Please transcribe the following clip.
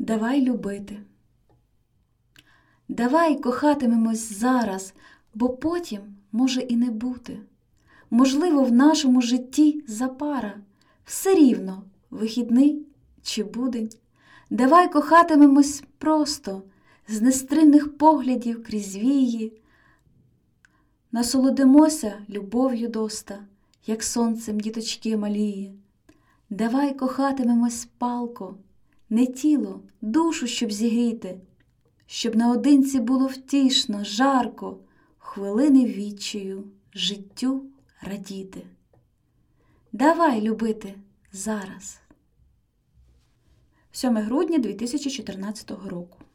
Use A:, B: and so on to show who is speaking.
A: Давай любити. Давай кохатимемось зараз, бо потім може і не бути. Можливо, в нашому житті запара, все рівно, вихідний чи будень. Давай кохатимемось просто, з нестримних поглядів крізь вії. Насолодимося любов'ю доста, як сонцем діточки малії. Давай кохатимемось палко, не тіло, душу, щоб зігріти, щоб наодинці було втішно, жарко, хвилини відчаю, життю радіти. Давай любити зараз. 7 грудня 2014 року.